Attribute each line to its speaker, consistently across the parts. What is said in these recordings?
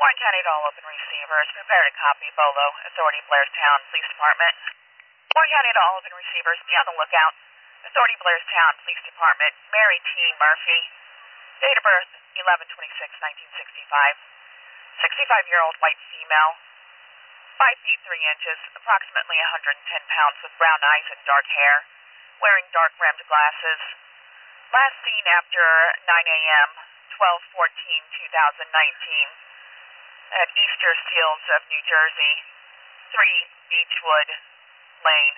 Speaker 1: Warren County to all open receivers. Prepare to copy Bolo. Authority Blairstown Police Department. Warren County to all open receivers. Be on the lookout. Authority Blairstown Police Department. Mary T. Murphy. Date of birth 11/26/1965. 65-year-old white female. 5 feet 3 inches. Approximately 110 pounds with brown eyes and dark hair. Wearing dark rimmed glasses. Last seen after 9 a.m. 12/14/2019. At Easter Seals of New Jersey, 3 Beechwood Lane.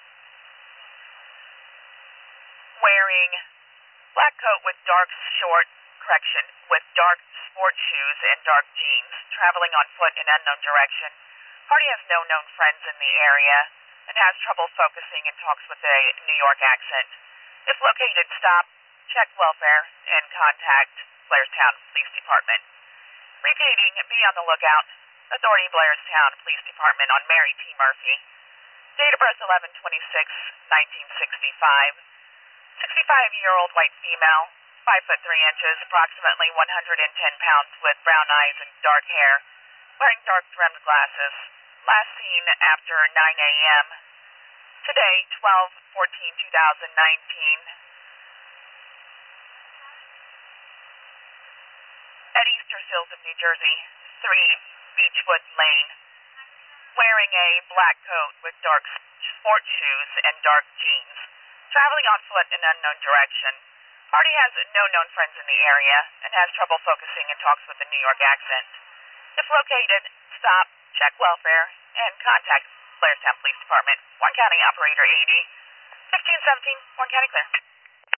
Speaker 1: Wearing black coat with dark with dark sport shoes and dark jeans, traveling on foot in unknown direction. Party has no known friends in the area and has trouble focusing and talks with a New York accent. If located, stop, check welfare, and contact Blairstown Police Department. Repeating, be on the lookout. Authority Blairstown Police Department on Mary T. Murphy. Date of birth 11/26/1965. 65-year-old white female, 5 foot 3 inches, approximately 110 pounds with brown eyes and dark hair, wearing dark rimmed glasses. Last seen after 9 a.m. Today, 12/14/2019. At Easter Seals of New Jersey, 3 Beechwood Lane. Wearing a black coat with dark sport shoes and dark jeans. Traveling on foot in unknown direction. Party has no known friends in the area and has trouble focusing and talks with a New York accent. If located, stop, check welfare, and contact Blairstown Police Department. Warren County Operator 80. 1517, Warren County clear.